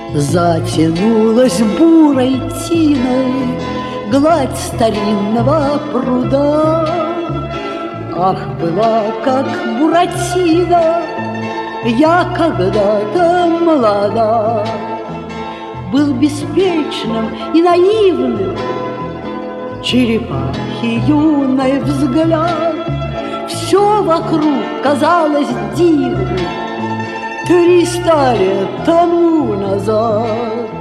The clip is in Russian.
Затянулась бурой тиной гладь старинного пруда. Ах, была как Буратино я когда-то молода. Был беспечным и наивным черепахи юный взгляд. Все вокруг казалось дивным 300 лет тому назад.